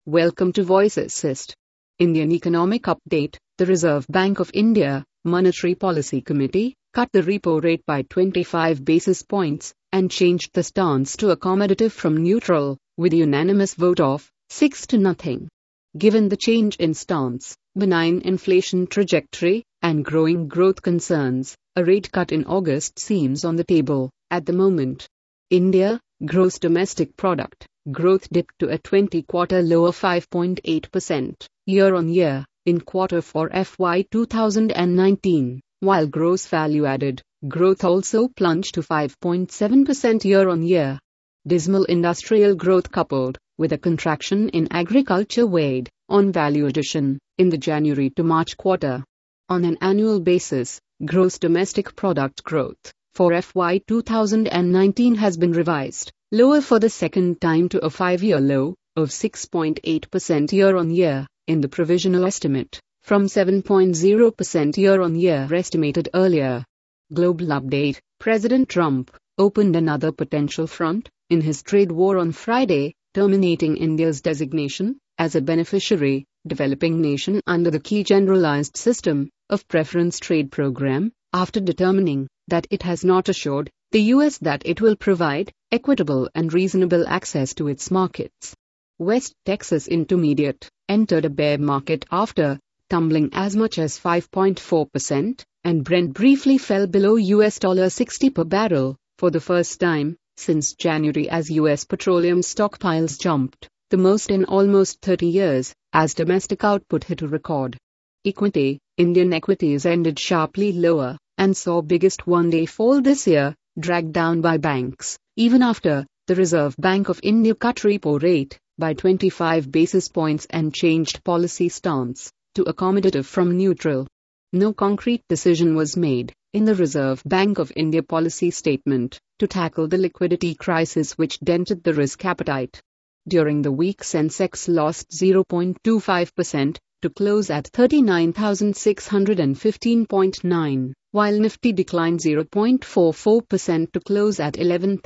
Welcome to Voice Assist. Indian Economic Update. The Reserve Bank of India, Monetary Policy Committee, cut the repo rate by 25 basis points and changed the stance to accommodative from neutral, with a unanimous vote of 6-0. Given the change in stance, benign inflation trajectory, and growing growth concerns, a rate cut in August seems on the table at the moment. India, gross domestic product growth dipped to a 20-quarter low of 5.8% year-on-year in Q4 FY 2019, while gross value-added growth also plunged to 5.7% year-on-year. Dismal industrial growth coupled with a contraction in agriculture weighed on value addition in the January to March quarter. On an annual basis, gross domestic product growth for FY 2019 has been revised lower for the second time to a 5-year low of 6.8% year-on-year in the provisional estimate, from 7.0% year-on-year estimated earlier. Global update. President Trump opened another potential front in his trade war on Friday, terminating India's designation as a beneficiary, developing nation under the key generalized system of preference trade program, after determining that it has not assured the U.S. that it will provide equitable and reasonable access to its markets. West Texas Intermediate entered a bear market after tumbling as much as 5.4%, and Brent briefly fell below $60 per barrel for the first time since January as U.S. petroleum stockpiles jumped the most in almost 30 years as domestic output hit a record. Indian equities ended sharply lower and saw biggest one-day fall this year, dragged down by banks, even after the Reserve Bank of India cut repo rate by 25 basis points and changed policy stance to accommodative from neutral. No concrete decision was made in the Reserve Bank of India policy statement to tackle the liquidity crisis which dented the risk appetite. During the week, Sensex lost 0.25% to close at 39,615.9, while Nifty declined 0.44% to close at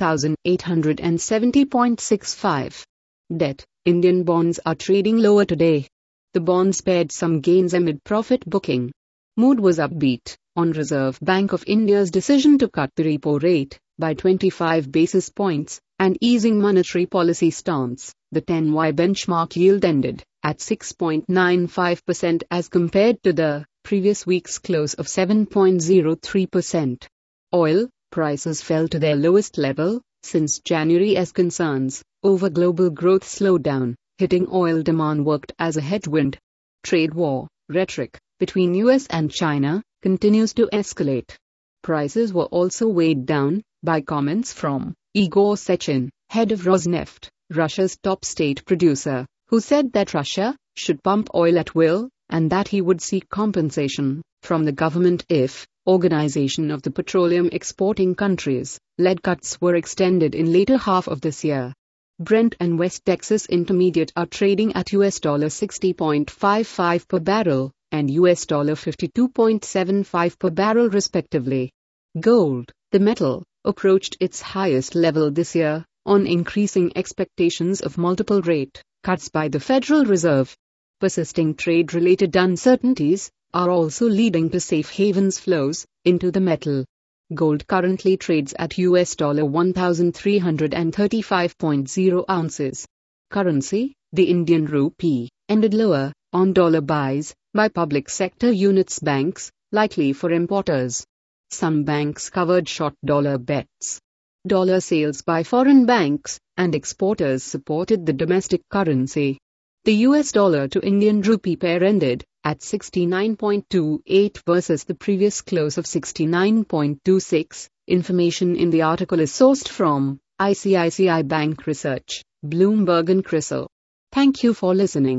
11,870.65. Debt. Indian bonds are trading lower today. The bonds pared some gains amid profit booking. Mood was upbeat on Reserve Bank of India's decision to cut the repo rate by 25 basis points and easing monetary policy stance. The 10Y benchmark yield ended at 6.95% as compared to the previous week's close of 7.03%. Oil prices fell to their lowest level since January as concerns over global growth slowed down, hitting oil demand worked as a headwind. Trade war rhetoric between US and China continues to escalate. Prices were also weighed down by comments from Igor Sechin, head of Rosneft, Russia's top state producer, who said that Russia should pump oil at will, and that he would seek compensation from the government if Organization of the Petroleum Exporting Countries led cuts were extended in later half of this year. Brent and West Texas Intermediate are trading at $60.55 per barrel and $52.75 per barrel respectively. Gold, the metal, approached its highest level this year on increasing expectations of multiple rate cuts by the Federal Reserve. Persisting trade-related uncertainties are also leading to safe havens flows into the metal. Gold currently trades at $1,335.0 ounces. Currency. The Indian rupee ended lower on dollar buys by public sector units banks, likely for importers. Some banks covered short dollar bets. Dollar sales by foreign banks and exporters supported the domestic currency. The US dollar to Indian rupee pair ended at 69.28 versus the previous close of 69.26. Information in the article is sourced from ICICI Bank Research, Bloomberg and CRISIL. Thank you for listening.